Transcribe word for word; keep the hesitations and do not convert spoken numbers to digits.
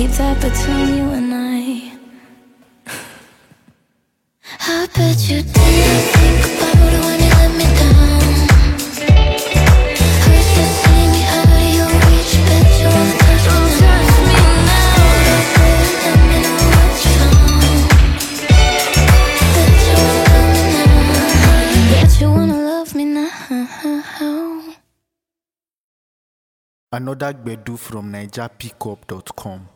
keep that between you and I. I bet you didn't think about it when you let me down. Hurts to see me out of your reach. Bet you wanna touch me now. Let me know what you found. Bet you wanna love me now. Bet you wanna love me now. Another Gbedu from Niger Pickup dot com.